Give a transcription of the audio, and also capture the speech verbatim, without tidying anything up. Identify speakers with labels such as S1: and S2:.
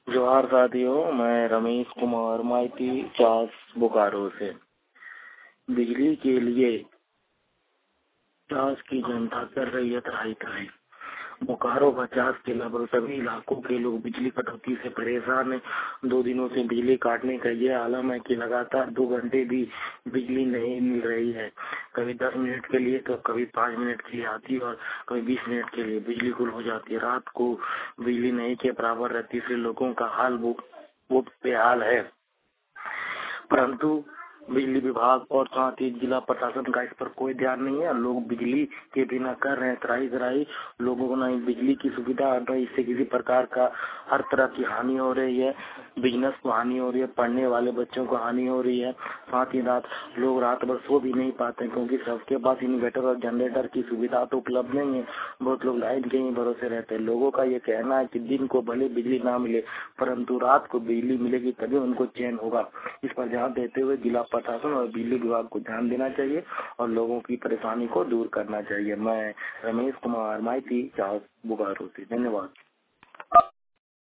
S1: जोहार साथियों, मैं रमेश कुमार माइती चास बोकारो से। बिजली के लिए चास की जनता कर रही है त्राही त्राही। बोकारो व चास के लगभग सभी इलाकों के लोग बिजली कटौती से परेशान हैं। दो दिनों से बिजली काटने का यह आलम है कि लगातार दो घंटे भी बिजली नहीं मिल रही है। कभी दस मिनट के लिए तो कभी पाँच मिनट के लिए आती है और कभी बीस मिनट के लिए बिजली गुल हो जाती है। रात को बिजली नहीं के बराबर रहती है, इसलिए लोगों का हाल बहुत बेहाल है। परंतु बिजली विभाग और साथ ही जिला प्रशासन का इस पर कोई ध्यान नहीं है। लोग बिजली के बिना कर रहे हैं त्राही त्राही। लोगों को ना बिजली की सुविधा, न इससे किसी प्रकार का हर तरह की हानि हो रही है। बिजनेस को हानि हो रही है, पढ़ने वाले बच्चों को हानि हो रही है। साथ ही रात लोग रात भर सो भी नहीं पाते क्योंकि सबके पास इन्वर्टर और जनरेटर की सुविधा तो उपलब्ध नहीं है। बहुत लोग लाइट के ही भरोसे रहते हैं। लोगों का ये कहना है कि दिन को भले बिजली ना मिले परंतु रात को बिजली मिलेगी तभी उनको चैन होगा। इस पर ध्यान देते हुए जिला प्रशासन और बिजली विभाग को ध्यान देना चाहिए और लोगों की परेशानी को दूर करना चाहिए। मैं रमेश कुमार माइती चास बोकारो से। धन्यवाद।